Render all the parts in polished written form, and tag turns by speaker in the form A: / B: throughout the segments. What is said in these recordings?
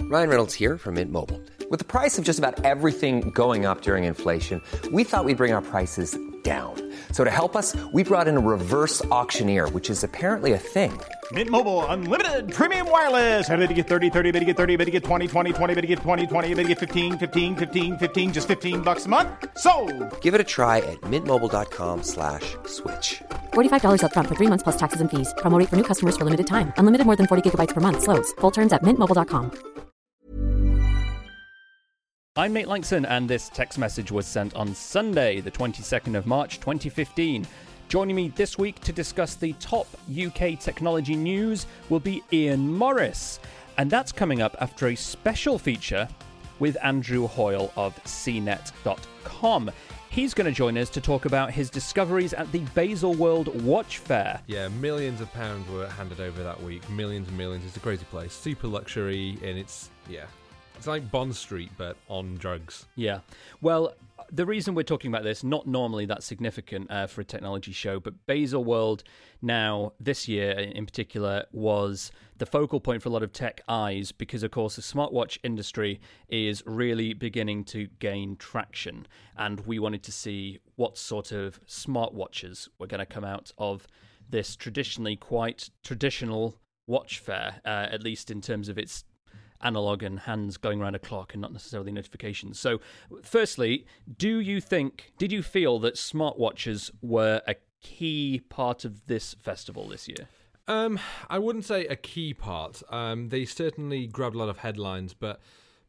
A: Ryan Reynolds here from Mint Mobile. With the price of just about everything going up during inflation, we thought we'd bring our prices down. So to help us, we brought in a reverse auctioneer, which is apparently a thing.
B: Mint Mobile Unlimited Premium Wireless. How to get 30, 30, bit to get 30, bit to get 20, 20, 20, bit to get 20, 20, bit to get 15, 15, 15, 15, just $15 a month? Sold!
A: Give it a try at mintmobile.com/switch.
C: $45 up front for 3 months plus taxes and fees. Promo rate for new customers for limited time. Unlimited more than 40 gigabytes per month. Slows full terms at mintmobile.com.
D: I'm Nate Langston, and this text message was sent on Sunday, the 22nd of March, 2015. Joining me this week to discuss the top UK technology news will be Ian Morris. And that's coming up after a special feature with Andrew Hoyle of CNET.com. He's going to join us to talk about his discoveries at the Baselworld Watch Fair.
E: Yeah, millions of pounds were handed over that week. Millions and millions. It's a crazy place. Super luxury, and it's like Bond Street, but on drugs.
D: Yeah. Well, the reason we're talking about this, not normally that significant for a technology show, but Baselworld now, this year in particular, was the focal point for a lot of tech eyes because, of course, the smartwatch industry is really beginning to gain traction. And we wanted to see what sort of smartwatches were going to come out of this traditionally quite traditional watch fair, at least in terms of its analog and hands going around a clock and not necessarily notifications. So firstly, did you feel that smartwatches were a key part of this festival this year?
E: I wouldn't say a key part. They certainly grabbed a lot of headlines, but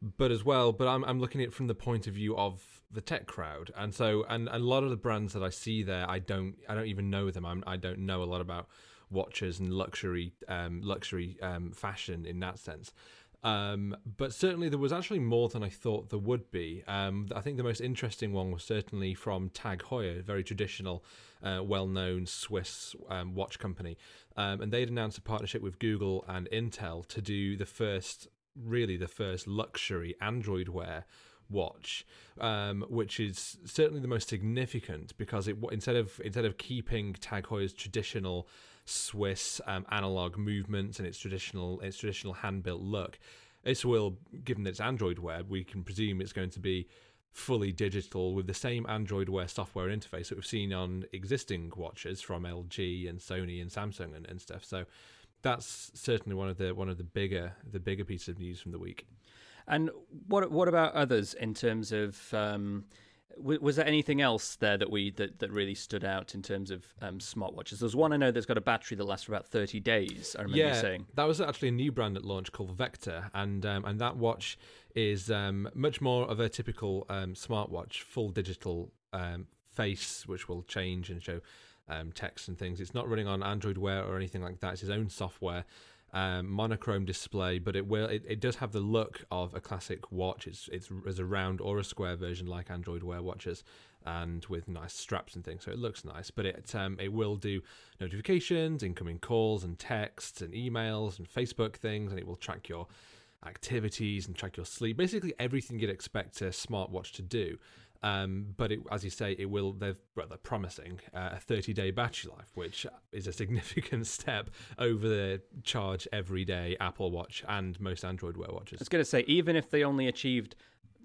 E: I'm looking at it from the point of view of the tech crowd, and a lot of the brands that I see there, I don't even know them. I don't know a lot about watches and luxury fashion in that sense. But certainly there was actually more than I thought there would be. I think the most interesting one was certainly from Tag Heuer, a very traditional, well-known Swiss watch company. And they'd announced a partnership with Google and Intel to do the first luxury Android Wear watch, which is certainly the most significant because instead of keeping Tag Heuer's traditional Swiss analog movements and its traditional hand-built look, this will, given that it's Android Wear, we can presume it's going to be fully digital with the same Android Wear software interface that we've seen on existing watches from LG and Sony and Samsung and stuff. So that's certainly one of the bigger pieces of news from the week.
D: And what about others in terms of was there anything else there that really stood out in terms of smartwatches? There's one I know that's got a battery that lasts for about 30 days. I remember you saying
E: that was actually a new brand at launch called Vector, and that watch is much more of a typical smartwatch, full digital face, which will change and show text and things. It's not running on Android Wear or anything like that. It's his own software. Monochrome display, but it does have the look of a classic watch. It's a round or a square version like Android Wear watches, and with nice straps and things, so it looks nice. But it will do notifications, incoming calls and texts and emails and Facebook things, and it will track your activities and track your sleep. Basically everything you'd expect a smartwatch to do. But as you say, they're promising a 30-day battery life, which is a significant step over the charge every day Apple Watch and most Android Wear watches.
D: I was going to say, even if they only achieved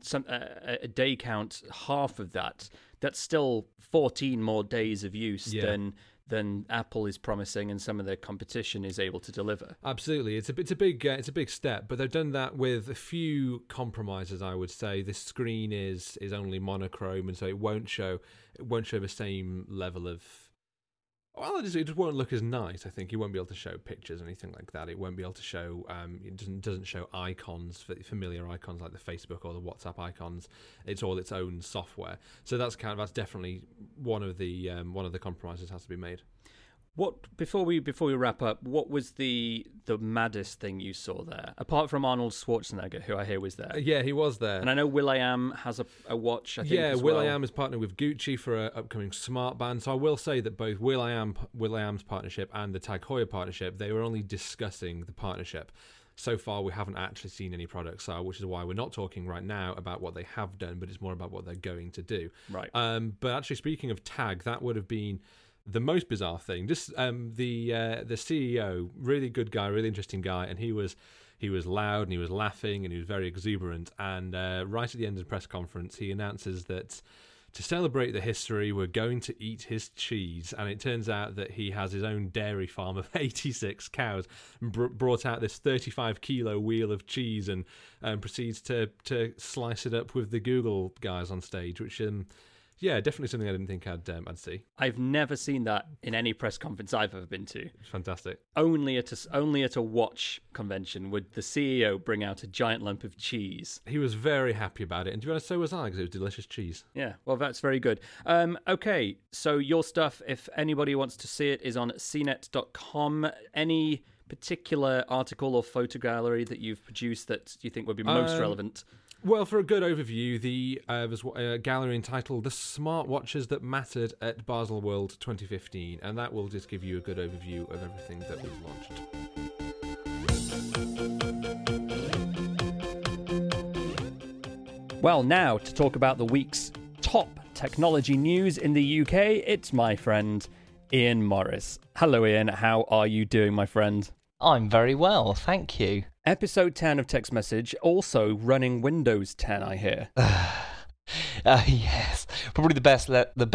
D: a day count half of that, that's still 14 more days of use than Apple is promising and some of their competition is able to deliver.
E: Absolutely, it's a big step, but they've done that with a few compromises. I would say this screen is only monochrome, and so it won't show the same level of. Well, it just won't look as nice. I think you won't be able to show pictures or anything like that. It won't be able to show. It doesn't show icons, familiar icons like the Facebook or the WhatsApp icons. It's all its own software. So that's definitely one of the compromises that has to be made.
D: Before we wrap up, what was the maddest thing you saw there? Apart from Arnold Schwarzenegger, who I hear was there.
E: Yeah, he was there.
D: And I know will.i.am has a watch, I think, as well.
E: will.i.am is partnered with Gucci for an upcoming smart band. So I will say that both will.i.am's partnership and the Tag Heuer partnership, they were only discussing the partnership. So far, we haven't actually seen any products, which is why we're not talking right now about what they have done, but it's more about what they're going to do.
D: Right.
E: But actually, speaking of Tag, that would have been the most bizarre thing. Just the CEO, really good guy, really interesting guy, and he was He was loud and he was laughing and he was very exuberant. And right at the end of the press conference, he announces that to celebrate the history, we're going to eat his cheese. And it turns out that he has his own dairy farm of 86 cows, and brought out this 35-kilo wheel of cheese and proceeds to slice it up with the Google guys on stage, which... yeah, definitely something I didn't think I'd see.
D: I've never seen that in any press conference I've ever been to.
E: It's fantastic.
D: Only at a watch convention would the CEO bring out a giant lump of cheese.
E: He was very happy about it, and to be honest, so was I, because it was delicious cheese.
D: Yeah, well, that's very good. Okay, so your stuff, if anybody wants to see it, is on cnet.com. Any particular article or photo gallery that you've produced that you think would be most relevant?
E: Well, for a good overview, there's a gallery entitled The Smartwatches That Mattered at Basel World 2015, and that will just give you a good overview of everything that was launched.
D: Well, now to talk about the week's top technology news in the UK, it's my friend Ian Morris. Hello, Ian. How are you doing, my friend?
F: I'm very well, thank you.
D: Episode 10 of Text Message, also running Windows 10, I hear.
F: Yes, probably the best.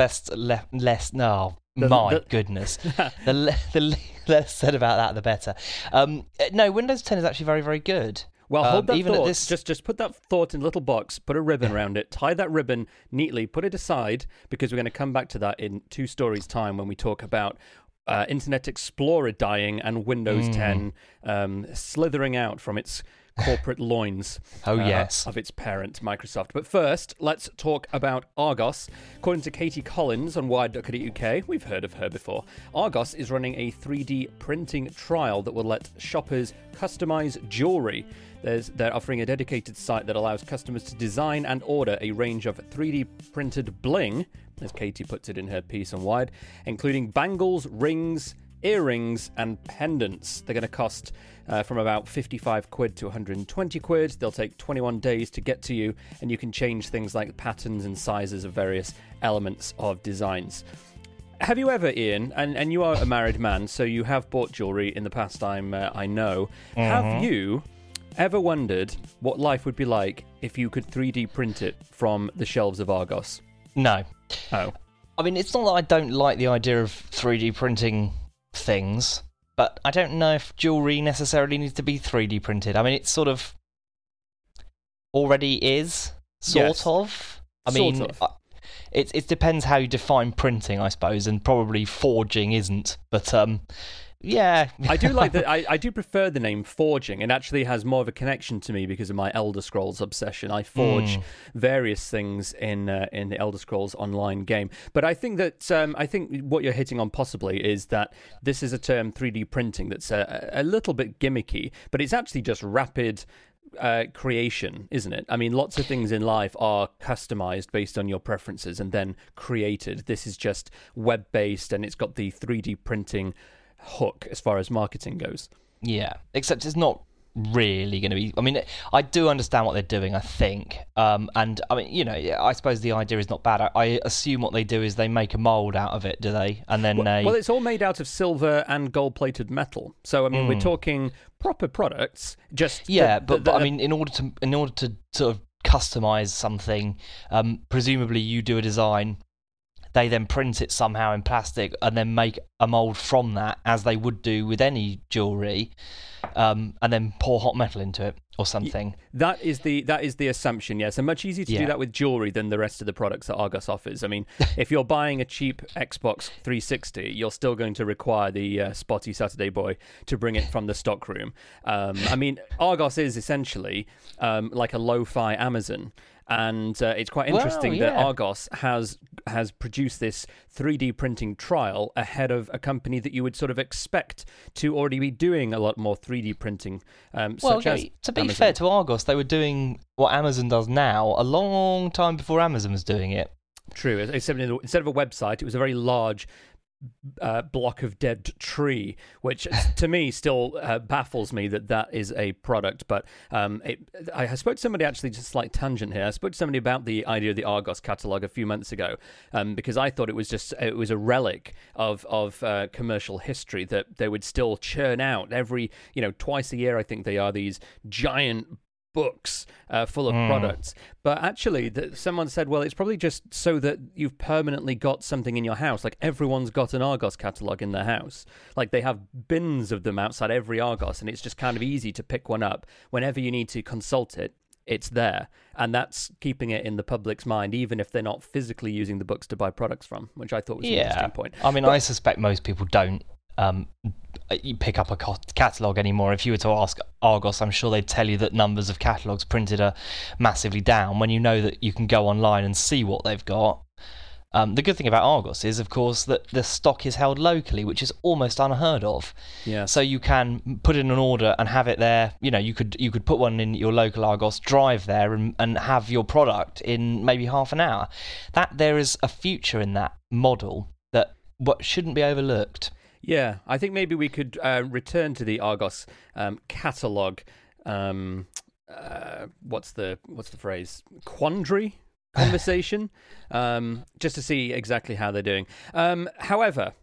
F: Goodness, the less said about that, the better. No, Windows 10 is actually very, very good.
D: Well, hold that thought. Just put that thought in a little box, put a ribbon around it, tie that ribbon neatly, put it aside, because we're going to come back to that in 2 stories' time when we talk about Internet Explorer dying and Windows 10 slithering out from its corporate loins of its parent, Microsoft. But first, let's talk about Argos. According to Katie Collins on Wired.co.uk, we've heard of her before, Argos is running a 3D printing trial that will let shoppers customize jewelry. They're offering a dedicated site that allows customers to design and order a range of 3D printed bling, as Katie puts it in her piece on Wired, including bangles, rings, earrings and pendants. They're going to cost from about 55 quid to 120 quid. They'll take 21 days to get to you, and you can change things like patterns and sizes of various elements of designs. Have you ever, Ian, and you are a married man, so you have bought jewellery in the past time, I know. Have you ever wondered what life would be like if you could 3D print it from the shelves of Argos?
F: No.
D: Oh.
F: I mean, it's not that I don't like the idea of 3D printing things, but I don't know if jewellery necessarily needs to be 3D printed. I mean, it sort of already is, sort of. I mean, it depends how you define printing, I suppose, and probably forging isn't, but yeah.
D: I do like that. I do prefer the name forging. It actually has more of a connection to me because of my Elder Scrolls obsession. I forge various things in the Elder Scrolls Online game. But I think that what you're hitting on possibly is that this is a term, 3D printing, that's a little bit gimmicky, but it's actually just rapid creation, isn't it? I mean, lots of things in life are customized based on your preferences and then created. This is just web-based, and it's got the 3D printing hook as far as marketing goes.
F: Yeah, except it's not really going to be. I mean, I do understand what they're doing, I think, and I mean, you know, I suppose the idea is not bad. I assume what they do is they make a mold out of it, do they? And then well,
D: it's all made out of silver and gold-plated metal. So I mean, we're talking proper products. Just
F: but I mean, in order to sort of customize something, presumably you do a design. They then print it somehow in plastic and then make a mould from that, as they would do with any jewellery, and then pour hot metal into it or something.
D: That is the assumption, yes. And much easier to do that with jewellery than the rest of the products that Argos offers. I mean, if you're buying a cheap Xbox 360, you're still going to require the spotty Saturday boy to bring it from the stockroom. I mean, Argos is essentially like a lo-fi Amazon. And it's quite interesting that Argos has produced this 3D printing trial ahead of a company that you would sort of expect to already be doing a lot more 3D printing.
F: To be fair to Argos, they were doing what Amazon does now a long time before Amazon was doing it.
D: True, except instead of a website, it was a very large block of dead tree, which to me still baffles me that is a product. But I spoke to somebody, actually, just a slight tangent here. I spoke to somebody about the idea of the Argos catalogue a few months ago, because I thought it was a relic of commercial history that they would still churn out every, twice a year. I think they are these giant books full of products. But actually, someone said, well, it's probably just so that you've permanently got something in your house. Like, everyone's got an Argos catalogue in their house. Like, they have bins of them outside every Argos, and it's just kind of easy to pick one up. Whenever you need to consult it, it's there. And that's keeping it in the public's mind, even if they're not physically using the books to buy products from, which I thought was an interesting point.
F: I mean, I suspect most people don't you pick up a catalogue anymore. If you were to ask Argos, I'm sure they'd tell you that numbers of catalogues printed are massively down when you know that you can go online and see what they've got. The good thing about Argos is, of course, that the stock is held locally, which is almost unheard of.
D: Yeah.
F: So you can put in an order and have it there. You could put one in your local Argos, drive there, and have your product in maybe half an hour. There is a future in that model that shouldn't be overlooked.
D: Yeah, I think maybe we could return to the Argos catalogue. What's the phrase? Quandary conversation, just to see exactly how they're doing. However,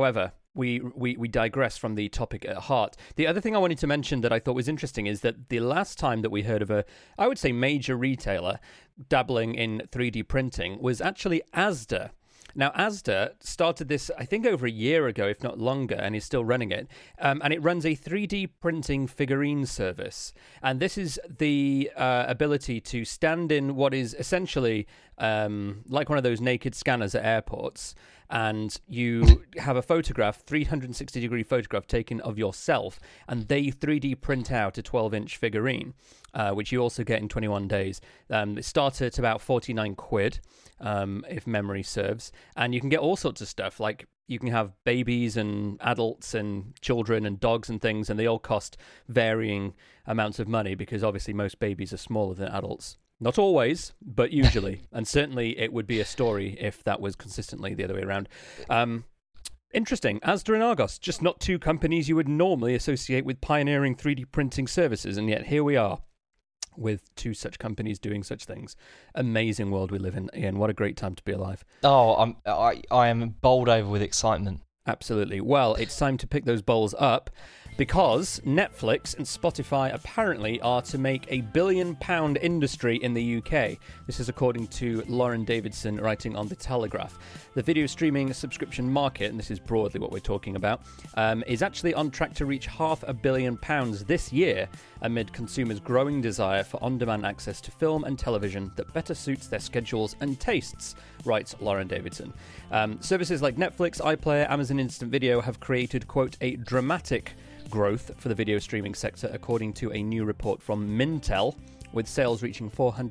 D: we digress from the topic at heart. The other thing I wanted to mention that I thought was interesting is that the last time that we heard of I would say, major retailer dabbling in 3D printing was actually Asda. Now, Asda started this, I think, over a year ago, if not longer, and is still running it. And it runs a 3D printing figurine service. And this is the ability to stand in what is essentially like one of those naked scanners at airports. And you have a 360-degree photograph taken of yourself, and they 3D print out a 12-inch figurine, which you also get in 21 days. It starts at about 49 quid, if memory serves, and you can get all sorts of stuff, like you can have babies and adults and children and dogs and things, and they all cost varying amounts of money, because obviously most babies are smaller than adults. Not always, but usually. And certainly it would be a story if that was consistently the other way around. Interesting. Asda and Argos, just not two companies you would normally associate with pioneering 3D printing services, and yet here we are with two such companies doing such things. Amazing world we live in, Ian. What a great time to be alive.
F: Oh, I am bowled over with excitement.
D: Absolutely. Well, it's time to pick those bowls up, because Netflix and Spotify apparently are to make a £1 billion industry in the UK. This is according to Lauren Davidson writing on The Telegraph. The video streaming subscription market, and this is broadly what we're talking about, is actually on track to reach £500 million this year, amid consumers' growing desire for on-demand access to film and television that better suits their schedules and tastes, writes Lauren Davidson. Services like Netflix, iPlayer, Amazon Instant Video have created, quote, a dramatic growth for the video streaming sector, according to a new report from Mintel, with sales reaching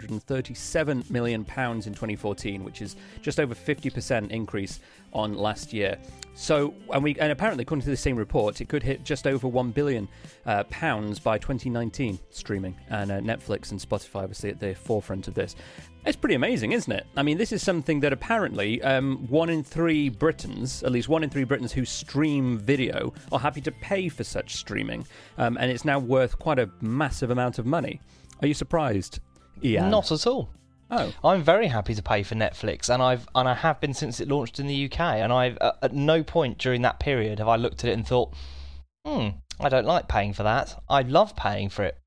D: £437 million in 2014, which is just over 50% increase on last year. So, and apparently, according to the same report, it could hit just over £1 billion by 2019 streaming, and Netflix and Spotify obviously at the forefront of this. It's pretty amazing, isn't it? I mean, this is something that apparently at least 1 in 3 Britons who stream video are happy to pay for such streaming, and it's now worth quite a massive amount of money. Are you surprised, Ian?
F: Not at all.
D: Oh,
F: I'm very happy to pay for Netflix, and I have been since it launched in the UK. And I've at no point during that period have I looked at it and thought, I don't like paying for that. I love paying for it.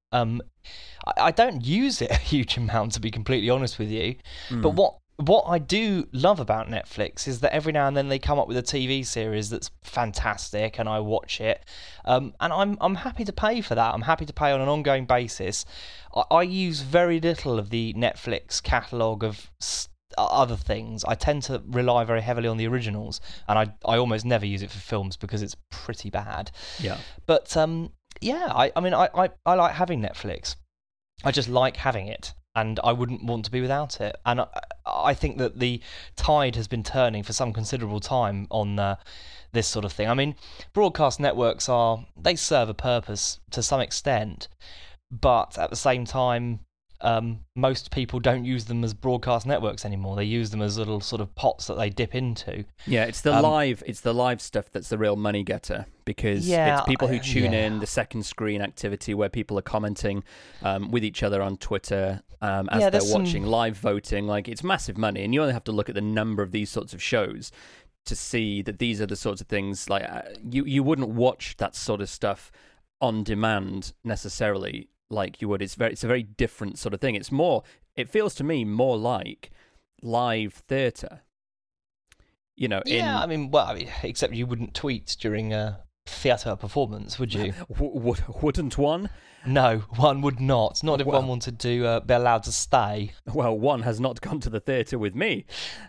F: I don't use it a huge amount, to be completely honest with you. But what I do love about Netflix is that every now and then they come up with a TV series that's fantastic, and I watch it. And I'm happy to pay for that. I'm happy to pay on an ongoing basis. I use very little of the Netflix catalogue of other things. I tend to rely very heavily on the originals, and I almost never use it for films because it's pretty bad.
D: Yeah.
F: But I mean I like having Netflix. I just like having it, and I wouldn't want to be without it. And I think that the tide has been turning for some considerable time on this sort of thing. I mean, broadcast networks they serve a purpose to some extent, but at the same time, most people don't use them as broadcast networks anymore. They use them as little sort of pots that they dip into.
D: Yeah, it's the live stuff that's the real money getter, because it's people who tune in, the second screen activity where people are commenting with each other on Twitter as they're watching, live voting. Like, it's massive money, and you only have to look at the number of these sorts of shows to see that these are the sorts of things, like you wouldn't watch that sort of stuff on demand necessarily like you would. It's a very different sort of thing. It feels to me more like live theatre. You know,
F: except you wouldn't tweet during a theatre performance, would you?
D: Wouldn't one?
F: No, one would not. Not if one wanted to be allowed to stay.
D: Well, one has not gone to the theatre with me.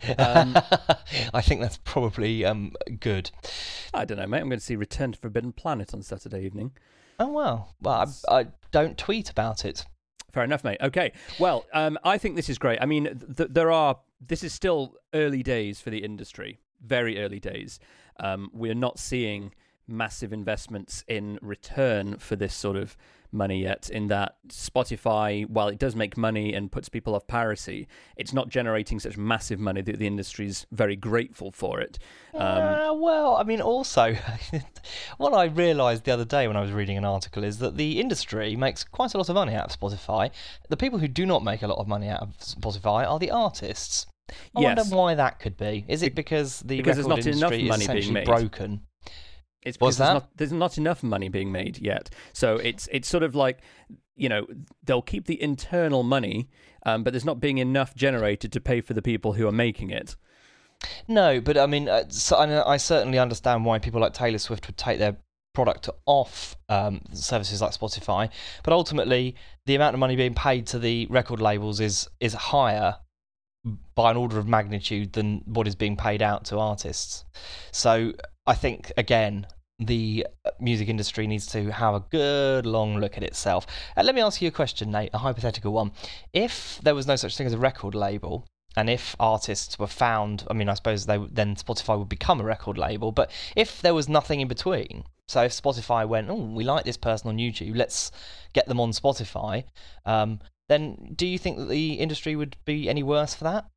F: I think that's probably good.
D: I don't know, mate. I'm going to see Return to Forbidden Planet on Saturday evening.
F: Oh, well. Well, I don't tweet about it.
D: Fair enough, mate. Okay. Well, I think this is great. I mean, this is still early days for the industry. Very early days. We're not seeing massive investments in return for this sort of money yet, in that Spotify, while it does make money and puts people off piracy, it's not generating such massive money that the industry's very grateful for it.
F: Well, I mean, also, what I realised the other day when I was reading an article is that the industry makes quite a lot of money out of Spotify. The people who do not make a lot of money out of Spotify are the artists. I wonder why that could be. Is it because the record industry is essentially broken?
D: It's because there's not enough money being made yet. So it's sort of like, you know, they'll keep the internal money, but there's not being enough generated to pay for the people who are making it.
F: No, but I mean, I certainly understand why people like Taylor Swift would take their product off services like Spotify. But ultimately, the amount of money being paid to the record labels is higher by an order of magnitude than what is being paid out to artists. So I think, again, the music industry needs to have a good long look at itself. Let me ask you a question, Nate, a hypothetical one. If there was no such thing as a record label, and if artists were found, I mean, I suppose then Spotify would become a record label, but if there was nothing in between, so if Spotify went, oh, we like this person on YouTube, let's get them on Spotify, then do you think that the industry would be any worse for that?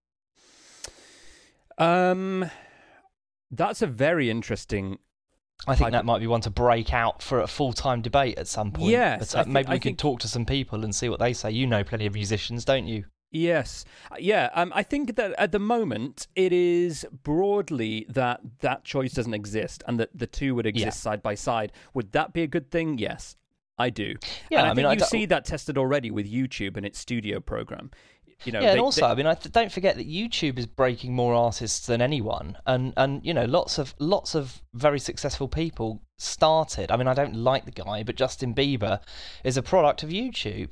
D: That's a very interesting...
F: I think that might be one to break out for a full-time debate at some point.
D: Yes.
F: But, maybe we could talk to some people and see what they say. You know plenty of musicians, don't you?
D: Yes. Yeah, I think that at the moment it is broadly that choice doesn't exist and that the two would exist side by side. Would that be a good thing? Yes, I do.
F: Yeah,
D: and I think you see that tested already with YouTube and its studio program. You know,
F: and also, I mean, don't forget that YouTube is breaking more artists than anyone, and you know, lots of very successful people started. I mean, I don't like the guy, but Justin Bieber is a product of YouTube.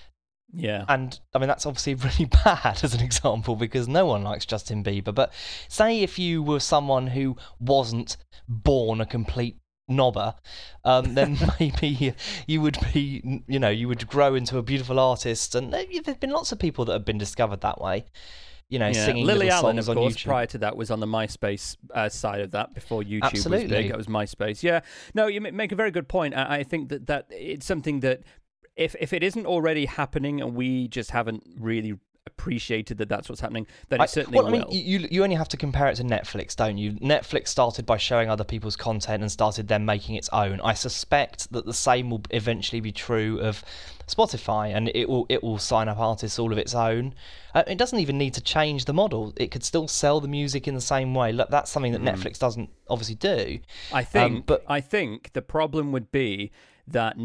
D: Yeah.
F: And I mean, that's obviously really bad as an example because no one likes Justin Bieber. But say if you were someone who wasn't born a complete knobber, then maybe you would be, you know, you would grow into a beautiful artist. And there's been lots of people that have been discovered that way. You know, singing
D: Lily
F: little
D: Allen,
F: songs
D: of
F: on
D: course,
F: YouTube.
D: Prior to that was on the MySpace side of that before YouTube was big. It was MySpace. Yeah. No, you make a very good point. I think that it's something that if it isn't already happening and we just haven't really appreciated that that's what's happening, then it certainly will.
F: I mean, you only have to compare it to Netflix, don't you? Netflix started by showing other people's content and started then making its own. I suspect that the same will eventually be true of Spotify, and it will sign up artists all of its own. It doesn't even need to change the model. It could still sell the music in the same way. Look, that's something that Netflix doesn't obviously do.
D: I think the problem would be that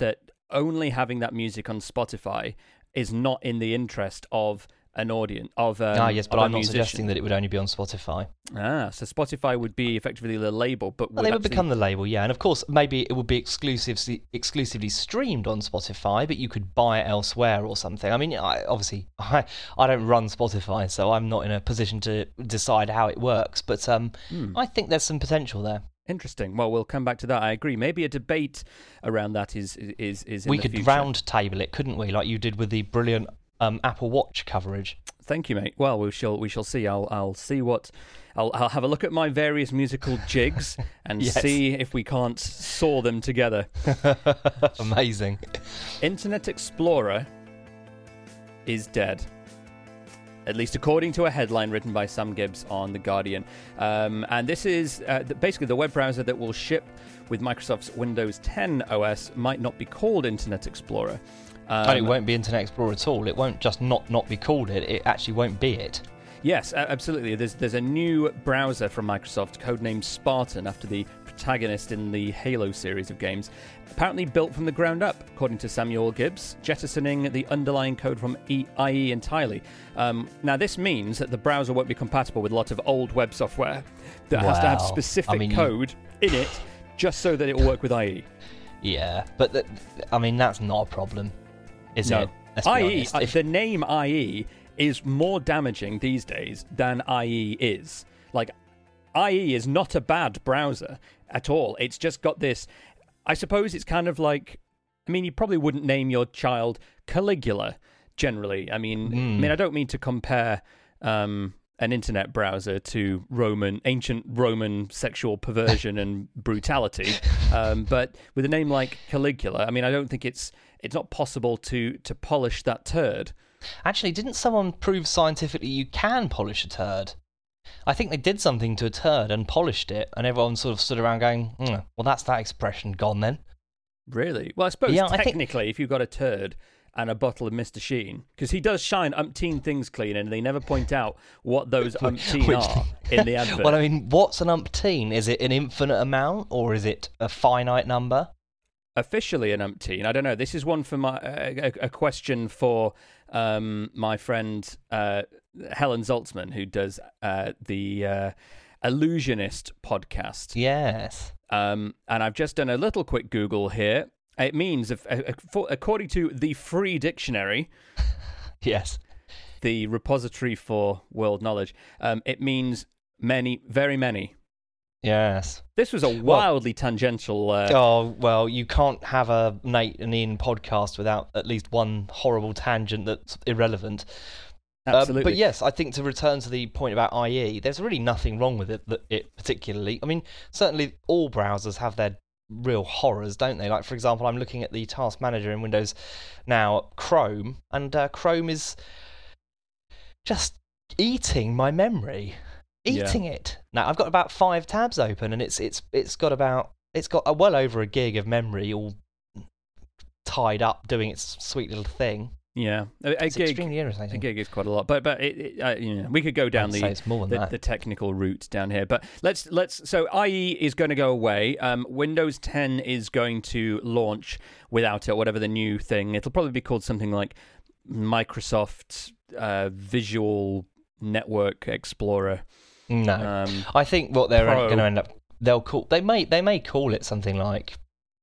D: only having that music on Spotify is not in the interest of an audience
F: yes, but I'm not
D: musician.
F: suggesting that it would only be on Spotify.
D: So Spotify would be effectively the label, but
F: they would become the label, yeah. And of course, maybe it would be exclusively streamed on Spotify, but you could buy it elsewhere or something. I mean, I don't run Spotify, so I'm not in a position to decide how it works. But I think there's some potential there.
D: Interesting. Well, we'll come back to that. I agree. Maybe a debate around that is in
F: we
D: the
F: could
D: future.
F: round table it, couldn't we? Like you did with the brilliant Apple Watch coverage.
D: Thank you, mate. Well, we shall see. I'll see what I'll have a look at my various musical jigs and see if we can't saw them together.
F: Amazing.
D: Internet Explorer is dead. At least according to a headline written by Sam Gibbs on The Guardian. And this is basically the web browser that will ship with Microsoft's Windows 10 OS might not be called Internet Explorer.
F: And it won't be Internet Explorer at all. It won't just not be called it. It actually won't be it.
D: Yes, absolutely. There's a new browser from Microsoft, codenamed Spartan, after the protagonist in the Halo series of games, apparently built from the ground up, according to Samuel Gibbs, jettisoning the underlying code from IE entirely. Now, this means that the browser won't be compatible with a lot of old web software that has to have specific code in it just so that it will work with IE.
F: Yeah, but that's not a problem, is it?
D: IE, the name IE is more damaging these days than IE is. Like, IE is not a bad browser at all. It's just got this... I suppose it's kind of like... I mean, you probably wouldn't name your child Caligula, generally. I mean, I don't mean to compare an internet browser to ancient Roman sexual perversion and brutality, but with a name like Caligula, I mean, I don't think it's not possible to polish that turd.
F: Actually, didn't someone prove scientifically you can polish a turd? I think they did something to a turd and polished it, and everyone sort of stood around going, well, that's that expression gone then.
D: Really? Well, I suppose technically, if you've got a turd and a bottle of Mr. Sheen, because he does shine umpteen things clean, and they never point out what those umpteen are in the advert.
F: Well, I mean, what's an umpteen? Is it an infinite amount, or is it a finite number?
D: Officially an umpteen. I don't know. This is one for a question for my friend Helen Zaltzman, who does the Illusionist podcast.
F: Yes.
D: And I've just done a little quick Google here. It means, according to the Free Dictionary,
F: yes,
D: the repository for world knowledge, it means many, very many.
F: Yes.
D: This was a wildly tangential...
F: you can't have a Nate and Ian podcast without at least one horrible tangent that's irrelevant.
D: Absolutely.
F: But yes, I think to return to the point about IE, there's really nothing wrong with it particularly. I mean, certainly all browsers have their real horrors, don't they? Like, for example, I'm looking at the task manager in Windows now, Chrome, and Chrome is just eating my memory. Eating it. Now I've got about 5 tabs open, and it's got well over a gig of memory all tied up doing its sweet little thing.
D: Yeah,
F: it's extremely irritating.
D: A gig is quite a lot, but we could go down the technical route down here. But let's. So IE is going to go away. Windows 10 is going to launch without it, whatever the new thing. It'll probably be called something like Microsoft Visual Network Explorer.
F: No, I think what they're going to end up, they may call it something like,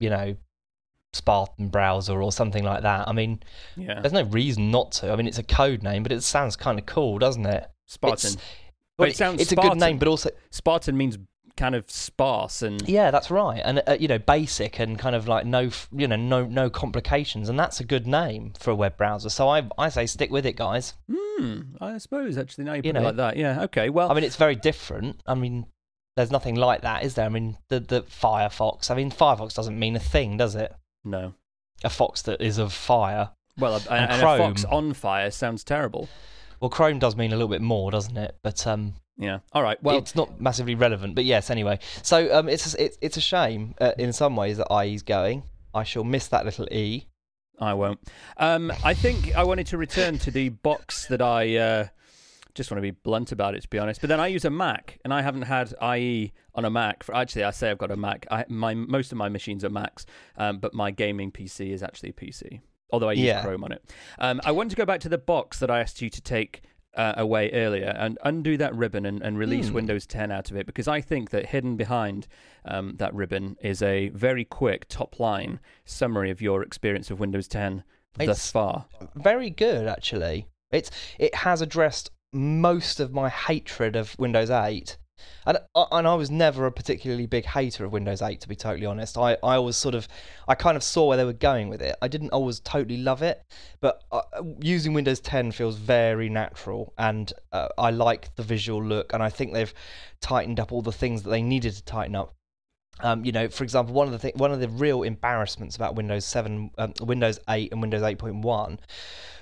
F: Spartan Browser or something like that. I mean, there's no reason not to. I mean, it's a code name, but it sounds kind of cool, doesn't it?
D: Spartan.
F: It's a good name, but also
D: Spartan means kind of sparse and
F: that's right, and basic and kind of like no complications, and that's a good name for a web browser. So I say stick with it, guys.
D: I suppose actually now you put it like that, yeah, okay. Well,
F: I mean, it's very different. I mean, there's nothing like that, is there? I mean, the Firefox. I mean, Firefox doesn't mean a thing, does it?
D: No.
F: A fox that is of fire.
D: Well, and a fox on fire sounds terrible.
F: Well, Chrome does mean a little bit more, doesn't it? But
D: yeah. All right. Well,
F: it's not massively relevant, but yes. Anyway, so it's a shame in some ways that IE's going. I shall miss that little E.
D: I won't. I think I wanted to return to the box that I just want to be blunt about it, to be honest. But then I use a Mac, and I haven't had IE on a Mac. Actually, I say I've got a Mac. Most of my machines are Macs, but my gaming PC is actually a PC, although I use Chrome on it. I want to go back to the box that I asked you to take away earlier and undo that ribbon and release Windows 10 out of it, because I think that hidden behind that ribbon is a very quick top-line summary of your experience of Windows 10 thus far.
F: Very good, actually. It has addressed most of my hatred of Windows 8. And I was never a particularly big hater of Windows 8, to be totally honest. I always I kind of saw where they were going with it. I didn't always totally love it, but using Windows 10 feels very natural, and I like the visual look, and I think they've tightened up all the things that they needed to tighten up. For example, one of the real embarrassments about Windows 7, Windows 8 and Windows 8.1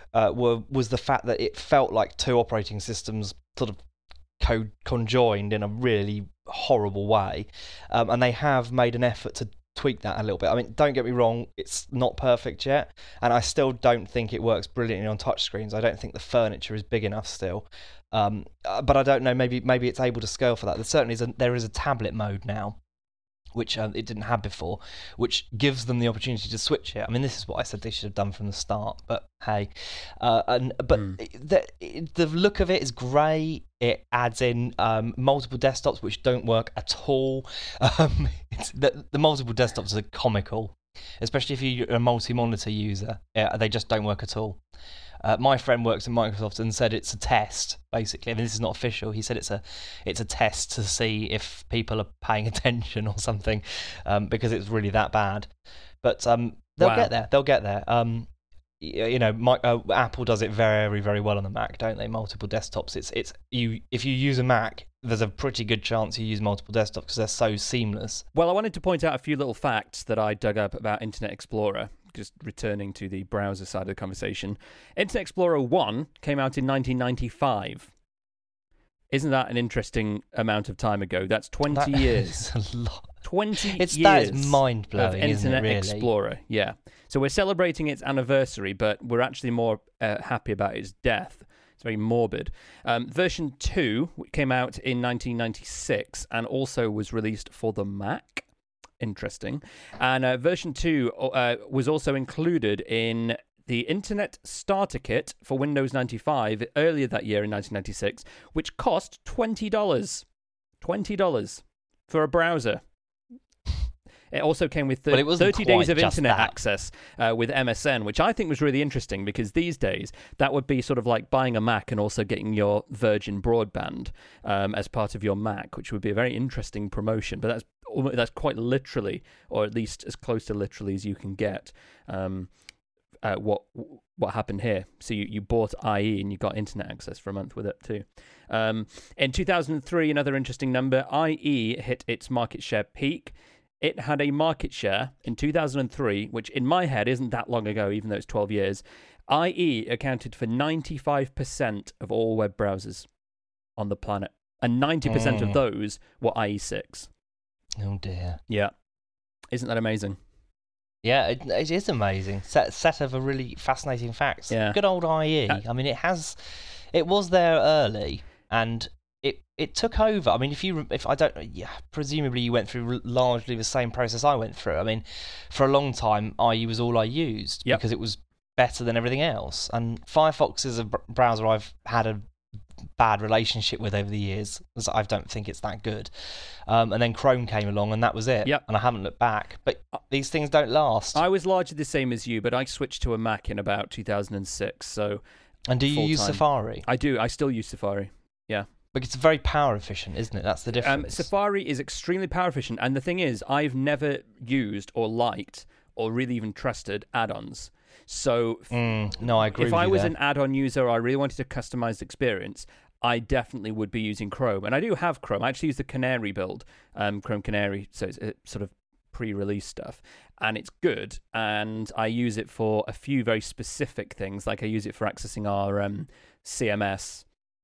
F: was the fact that it felt like two operating systems sort of conjoined in a really horrible way, and they have made an effort to tweak that a little bit. I mean, don't get me wrong, it's not perfect yet, and I still don't think it works brilliantly on touchscreens. I don't think the furniture is big enough still, but I don't know, maybe it's able to scale for that. There is a tablet mode now, which it didn't have before, which gives them the opportunity to switch it. I mean, this is what I said they should have done from the start, but hey. The look of it is great. It adds in multiple desktops, which don't work at all. The multiple desktops are comical, especially if you're a multi-monitor user. They just don't work at all. My friend works at Microsoft and said it's a test, basically. I mean, this is not official. He said it's a test to see if people are paying attention or something, because it's really that bad. But they'll get there. They'll get there. Apple does it very, very well on the Mac, don't they? Multiple desktops. If you use a Mac, there's a pretty good chance you use multiple desktops because they're so seamless.
D: Well, I wanted to point out a few little facts that I dug up about Internet Explorer. Just returning to the browser side of the conversation. Internet Explorer 1 came out in 1995. Isn't that an interesting amount of time ago? That's 20 years.
F: It's a lot.
D: 20 years.
F: That is mind-blowing,
D: of
F: isn't it,
D: Internet
F: really?
D: Explorer, yeah. So we're celebrating its anniversary, but we're actually more happy about its death. It's very morbid. Version 2 came out in 1996 and also was released for the Mac. Interesting. And version 2 was also included in the Internet Starter Kit for Windows 95 earlier that year in 1996, which cost $20. $20 for a browser. It also came with 30 days of internet access with MSN, which I think was really interesting because these days that would be sort of like buying a Mac and also getting your Virgin broadband as part of your Mac, which would be a very interesting promotion. But that's quite literally, or at least as close to literally as you can get, what happened here. So you bought IE and you got internet access for a month with it too. In 2003, another interesting number, IE hit its market share peak. It had a market share in 2003, which in my head isn't that long ago, even though it's 12 years. IE accounted for 95% of all web browsers on the planet. And 90% of those were IE6.
F: Oh, dear.
D: Yeah. Isn't that amazing?
F: Yeah, it is amazing. Set of a really fascinating facts.
D: Yeah.
F: Good old IE. I mean, it was there early, and it took over. I mean, presumably you went through largely the same process I went through. I mean, for a long time, IE was all I used because it was better than everything else. And Firefox is a browser I've had a bad relationship with over the years, because I don't think it's that good. And then Chrome came along, and that was it.
D: Yep.
F: And I haven't looked back. But these things don't last.
D: I was largely the same as you, but I switched to a Mac in about 2006. So.
F: And do you use Safari?
D: I do. I still use Safari. Yeah.
F: But it's very power efficient, isn't it? That's the difference.
D: Safari is extremely power efficient, and the thing is, I've never used or liked or really even trusted add-ons. So,
F: no, I agree.
D: If I was an add-on user, or I really wanted a customized experience, I definitely would be using Chrome. And I do have Chrome. I actually use the Canary build, Chrome Canary, so it's sort of pre-release stuff, and it's good. And I use it for a few very specific things, like I use it for accessing our CMS.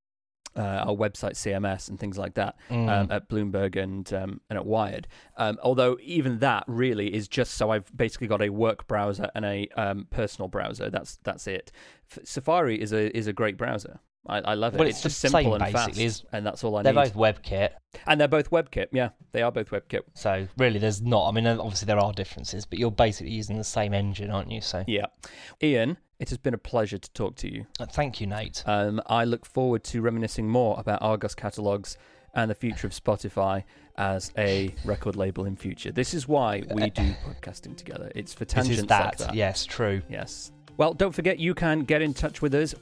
D: Our website CMS and things like that at Bloomberg and at Wired. Although even that really is just so I've basically got a work browser and a personal browser. That's it. Safari is a great browser. I love it.
F: Well,
D: it's just simple and fast, and that's all I need.
F: They're both WebKit.
D: And they're both WebKit, yeah. They are both WebKit.
F: So really there's not, I mean, obviously there are differences, but you're basically using the same engine, aren't you? So
D: yeah. Ian, it has been a pleasure to talk to you.
F: Thank you, Nate.
D: I look forward to reminiscing more about Argos catalogues and the future of Spotify as a record label in future. This is why we do podcasting together. It's for tangents like that.
F: Yes, true.
D: Yes. Well, don't forget, you can get in touch with us,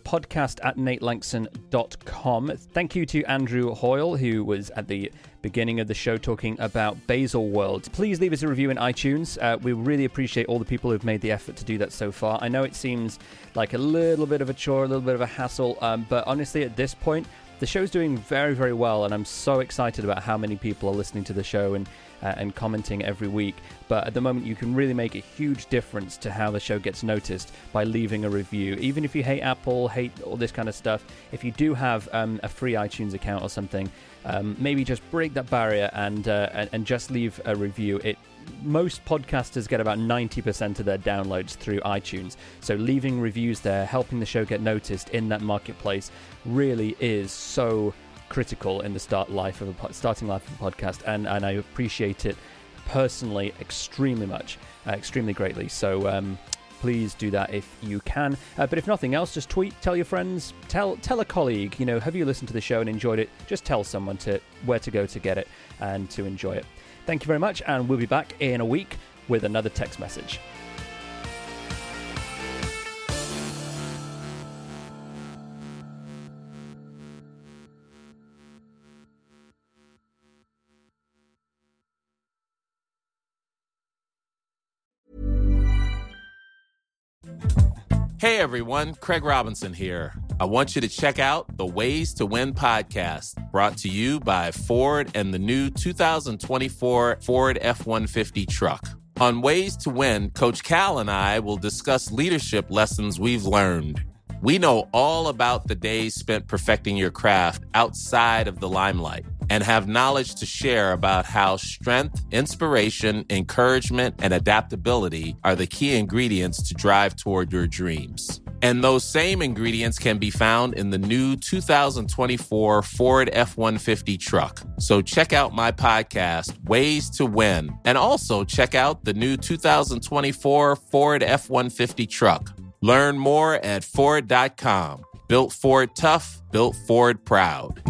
D: podcast@natelangson.com. Thank you to Andrew Hoyle, who was at the beginning of the show talking about Baselworld. Please leave us a review in iTunes. We really appreciate all the people who've made the effort to do that so far. I know it seems like a little bit of a chore, a little bit of a hassle, but honestly, at this point, the show's doing very, very well, and I'm so excited about how many people are listening to the show and commenting every week. But at the moment, you can really make a huge difference to how the show gets noticed by leaving a review. Even if you hate Apple, hate all this kind of stuff, if you do have a free iTunes account or something, maybe just break that barrier and just leave a review. Most podcasters get about 90% of their downloads through iTunes. So leaving reviews there, helping the show get noticed in that marketplace, really is so critical in the starting life of a podcast, and I appreciate it personally extremely much, extremely greatly. So please do that if you can. But if nothing else, just tweet, tell your friends, tell a colleague, have you listened to the show and enjoyed it? Just tell someone where to go to get it and to enjoy it. Thank you very much, and we'll be back in a week with another text message.
G: Hey everyone, Craig Robinson here. I want you to check out the Ways to Win podcast, brought to you by Ford and the new 2024 Ford F-150 truck. On Ways to Win, Coach Cal and I will discuss leadership lessons we've learned. We know all about the days spent perfecting your craft outside of the limelight and have knowledge to share about how strength, inspiration, encouragement, and adaptability are the key ingredients to drive toward your dreams. And those same ingredients can be found in the new 2024 Ford F-150 truck. So check out my podcast, Ways to Win, and also check out the new 2024 Ford F-150 truck. Learn more at Ford.com. Built Ford tough, built Ford proud.